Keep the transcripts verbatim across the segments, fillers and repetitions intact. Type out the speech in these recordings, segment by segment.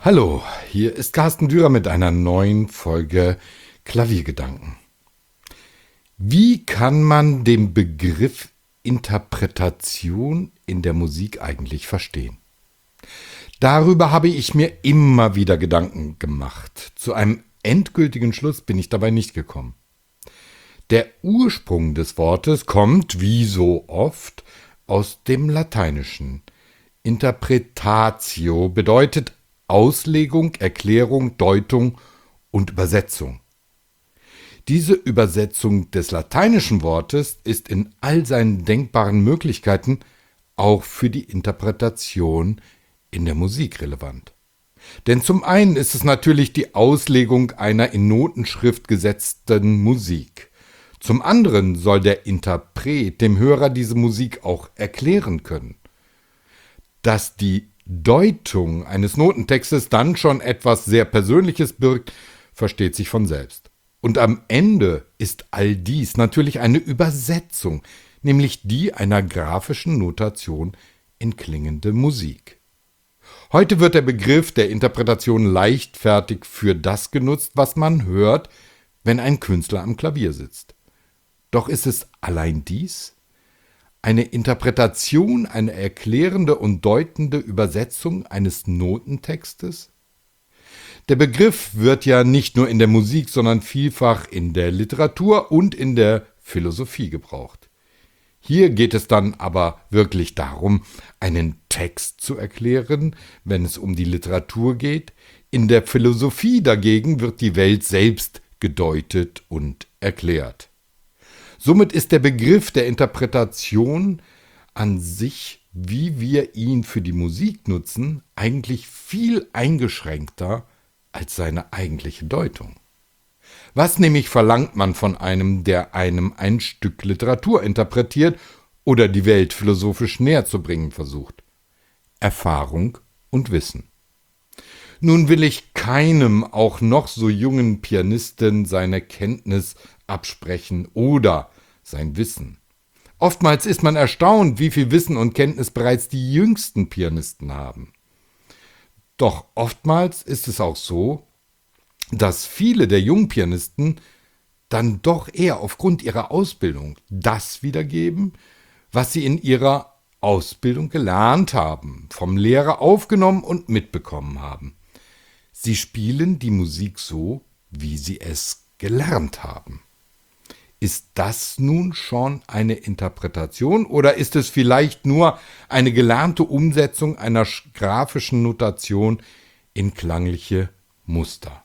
Hallo, hier ist Carsten Dürer mit einer neuen Folge Klaviergedanken. Wie kann man den Begriff Interpretation in der Musik eigentlich verstehen? Darüber habe ich mir immer wieder Gedanken gemacht. Zu einem endgültigen Schluss bin ich dabei nicht gekommen. Der Ursprung des Wortes kommt, wie so oft, aus dem Lateinischen. Interpretatio bedeutet Auslegung, Erklärung, Deutung und Übersetzung. Diese Übersetzung des lateinischen Wortes ist in all seinen denkbaren Möglichkeiten auch für die Interpretation in der Musik relevant. Denn zum einen ist es natürlich die Auslegung einer in Notenschrift gesetzten Musik. Zum anderen soll der Interpret dem Hörer diese Musik auch erklären können. Dass die Deutung eines Notentextes dann schon etwas sehr Persönliches birgt, versteht sich von selbst. Und am Ende ist all dies natürlich eine Übersetzung, nämlich die einer grafischen Notation in klingende Musik. Heute wird der Begriff der Interpretation leichtfertig für das genutzt, was man hört, wenn ein Künstler am Klavier sitzt. Doch ist es allein dies? Eine Interpretation, eine erklärende und deutende Übersetzung eines Notentextes? Der Begriff wird ja nicht nur in der Musik, sondern vielfach in der Literatur und in der Philosophie gebraucht. Hier geht es dann aber wirklich darum, einen Text zu erklären, wenn es um die Literatur geht. In der Philosophie dagegen wird die Welt selbst gedeutet und erklärt. Somit ist der Begriff der Interpretation an sich, wie wir ihn für die Musik nutzen, eigentlich viel eingeschränkter als seine eigentliche Deutung. Was nämlich verlangt man von einem, der einem ein Stück Literatur interpretiert oder die Welt philosophisch näher zu bringen versucht? Erfahrung und Wissen. Nun will ich keinem, auch noch so jungen Pianisten, seine Kenntnis absprechen oder sein Wissen. Oftmals ist man erstaunt, wie viel Wissen und Kenntnis bereits die jüngsten Pianisten haben. Doch oftmals ist es auch so, dass viele der jungen Pianisten dann doch eher aufgrund ihrer Ausbildung das wiedergeben, was sie in ihrer Ausbildung gelernt haben, vom Lehrer aufgenommen und mitbekommen haben. Sie spielen die Musik so, wie sie es gelernt haben. Ist das nun schon eine Interpretation oder ist es vielleicht nur eine gelernte Umsetzung einer grafischen Notation in klangliche Muster?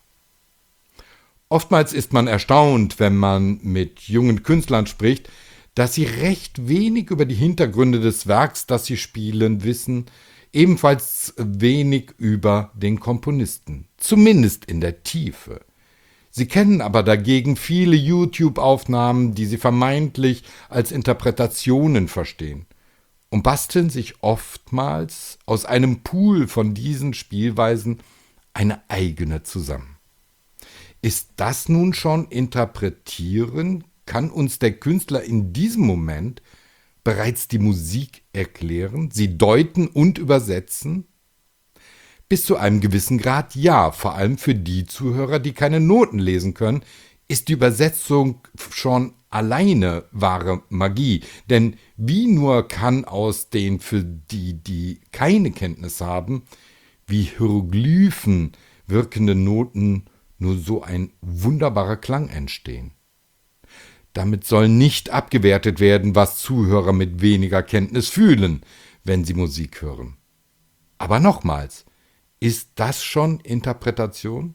Oftmals ist man erstaunt, wenn man mit jungen Künstlern spricht, dass sie recht wenig über die Hintergründe des Werks, das sie spielen, wissen, ebenfalls wenig über den Komponisten, zumindest in der Tiefe. Sie kennen aber dagegen viele YouTube-Aufnahmen, die sie vermeintlich als Interpretationen verstehen und basteln sich oftmals aus einem Pool von diesen Spielweisen eine eigene zusammen. Ist das nun schon Interpretieren? Kann uns der Künstler in diesem Moment bereits die Musik erklären, sie deuten und übersetzen? Bis zu einem gewissen Grad ja, vor allem für die Zuhörer, die keine Noten lesen können, ist die Übersetzung schon alleine wahre Magie. Denn wie nur kann aus den, für die, die keine Kenntnis haben, wie Hieroglyphen wirkende Noten nur so ein wunderbarer Klang entstehen. Damit soll nicht abgewertet werden, was Zuhörer mit weniger Kenntnis fühlen, wenn sie Musik hören. Aber nochmals, ist das schon Interpretation?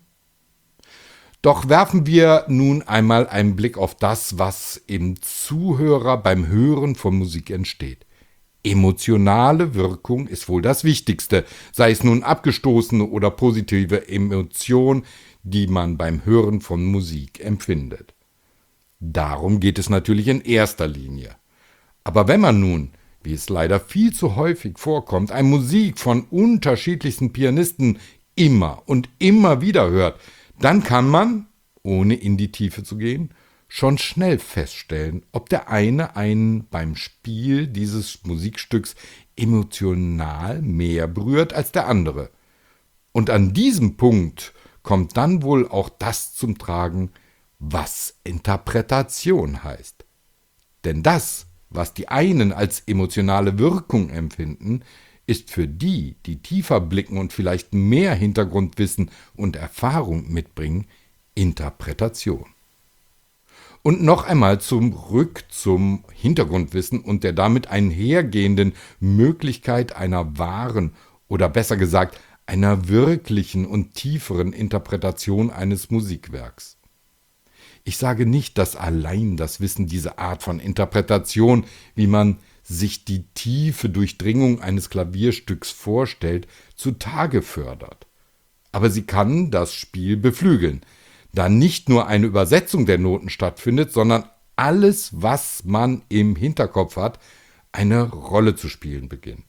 Doch werfen wir nun einmal einen Blick auf das, was im Zuhörer beim Hören von Musik entsteht. Emotionale Wirkung ist wohl das Wichtigste, sei es nun abgestoßene oder positive Emotion, die man beim Hören von Musik empfindet. Darum geht es natürlich in erster Linie. Aber wenn man nun, wie es leider viel zu häufig vorkommt, eine Musik von unterschiedlichsten Pianisten immer und immer wieder hört, dann kann man, ohne in die Tiefe zu gehen, schon schnell feststellen, ob der eine einen beim Spiel dieses Musikstücks emotional mehr berührt als der andere. Und an diesem Punkt kommt dann wohl auch das zum Tragen, was Interpretation heißt. Denn das, was die einen als emotionale Wirkung empfinden, ist für die, die tiefer blicken und vielleicht mehr Hintergrundwissen und Erfahrung mitbringen, Interpretation. Und noch einmal zurück zum Hintergrundwissen und der damit einhergehenden Möglichkeit einer wahren oder besser gesagt einer wirklichen und tieferen Interpretation eines Musikwerks. Ich sage nicht, dass allein das Wissen diese Art von Interpretation, wie man sich die tiefe Durchdringung eines Klavierstücks vorstellt, zutage fördert. Aber sie kann das Spiel beflügeln, da nicht nur eine Übersetzung der Noten stattfindet, sondern alles, was man im Hinterkopf hat, eine Rolle zu spielen beginnt.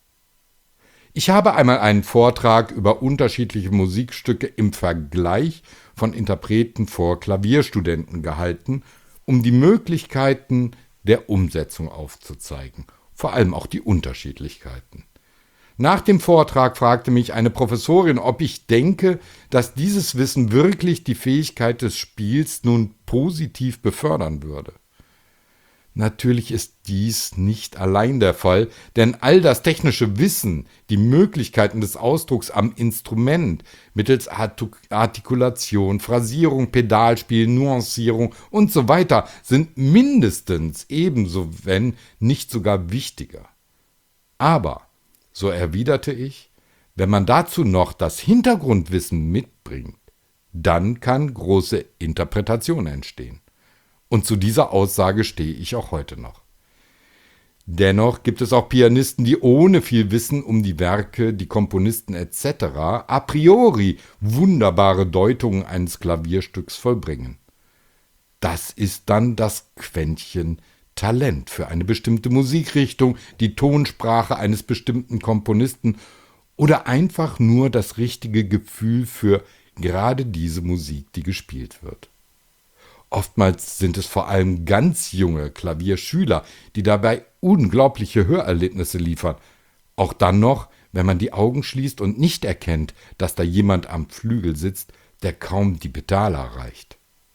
Ich habe einmal einen Vortrag über unterschiedliche Musikstücke im Vergleich von Interpreten vor Klavierstudenten gehalten, um die Möglichkeiten der Umsetzung aufzuzeigen, vor allem auch die Unterschiedlichkeiten. Nach dem Vortrag fragte mich eine Professorin, ob ich denke, dass dieses Wissen wirklich die Fähigkeit des Spiels nun positiv befördern würde. Natürlich ist dies nicht allein der Fall, denn all das technische Wissen, die Möglichkeiten des Ausdrucks am Instrument mittels Artikulation, Phrasierung, Pedalspiel, Nuancierung und so weiter sind mindestens ebenso, wenn nicht sogar wichtiger. Aber, so erwiderte ich, wenn man dazu noch das Hintergrundwissen mitbringt, dann kann große Interpretation entstehen. Und zu dieser Aussage stehe ich auch heute noch. Dennoch gibt es auch Pianisten, die ohne viel Wissen um die Werke, die Komponisten et cetera a priori wunderbare Deutungen eines Klavierstücks vollbringen. Das ist dann das Quäntchen Talent für eine bestimmte Musikrichtung, die Tonsprache eines bestimmten Komponisten oder einfach nur das richtige Gefühl für gerade diese Musik, die gespielt wird. Oftmals sind es vor allem ganz junge Klavierschüler, die dabei unglaubliche Hörerlebnisse liefern. Auch dann noch, wenn man die Augen schließt und nicht erkennt, dass da jemand am Flügel sitzt, der kaum die Pedale erreicht.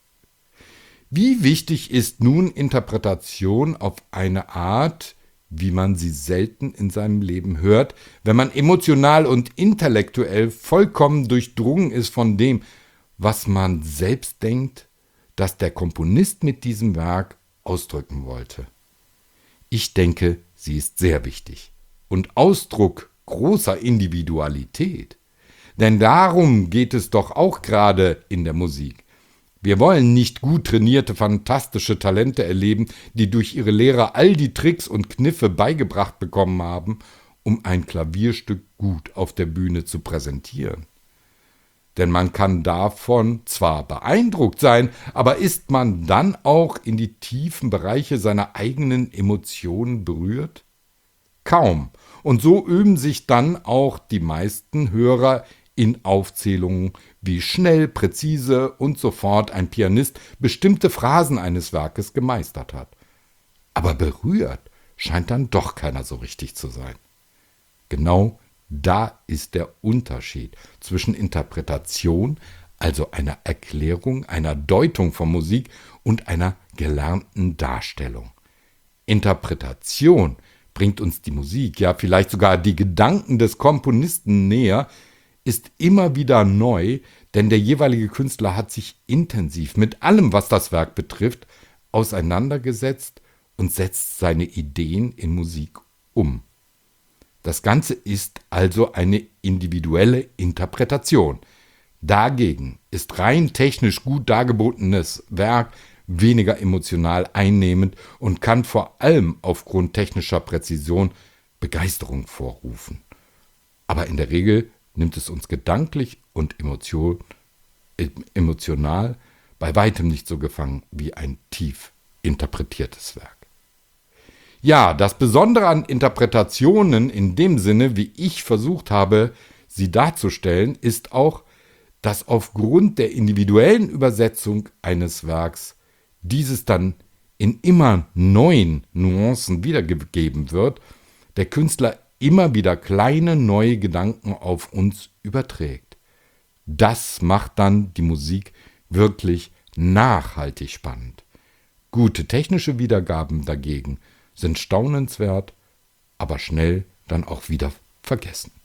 Wie wichtig ist nun Interpretation auf eine Art, wie man sie selten in seinem Leben hört, wenn man emotional und intellektuell vollkommen durchdrungen ist von dem, was man selbst denkt, dass der Komponist mit diesem Werk ausdrücken wollte. Ich denke, sie ist sehr wichtig und Ausdruck großer Individualität. Denn darum geht es doch auch gerade in der Musik. Wir wollen nicht gut trainierte, fantastische Talente erleben, die durch ihre Lehrer all die Tricks und Kniffe beigebracht bekommen haben, um ein Klavierstück gut auf der Bühne zu präsentieren. Denn man kann davon zwar beeindruckt sein, aber ist man dann auch in die tiefen Bereiche seiner eigenen Emotionen berührt? Kaum. Und so üben sich dann auch die meisten Hörer in Aufzählungen, wie schnell, präzise und sofort ein Pianist bestimmte Phrasen eines Werkes gemeistert hat. Aber berührt scheint dann doch keiner so richtig zu sein. Genau da ist der Unterschied zwischen Interpretation, also einer Erklärung, einer Deutung von Musik und einer gelernten Darstellung. Interpretation bringt uns die Musik, ja vielleicht sogar die Gedanken des Komponisten näher, ist immer wieder neu, denn der jeweilige Künstler hat sich intensiv mit allem, was das Werk betrifft, auseinandergesetzt und setzt seine Ideen in Musik um. Das Ganze ist also eine individuelle Interpretation. Dagegen ist rein technisch gut dargebotenes Werk weniger emotional einnehmend und kann vor allem aufgrund technischer Präzision Begeisterung vorrufen. Aber in der Regel nimmt es uns gedanklich und emotion, emotional bei weitem nicht so gefangen wie ein tief interpretiertes Werk. Ja, das Besondere an Interpretationen in dem Sinne, wie ich versucht habe, sie darzustellen, ist auch, dass aufgrund der individuellen Übersetzung eines Werks dieses dann in immer neuen Nuancen wiedergegeben wird, der Künstler immer wieder kleine neue Gedanken auf uns überträgt. Das macht dann die Musik wirklich nachhaltig spannend. Gute technische Wiedergaben dagegen sind staunenswert, aber schnell dann auch wieder vergessen.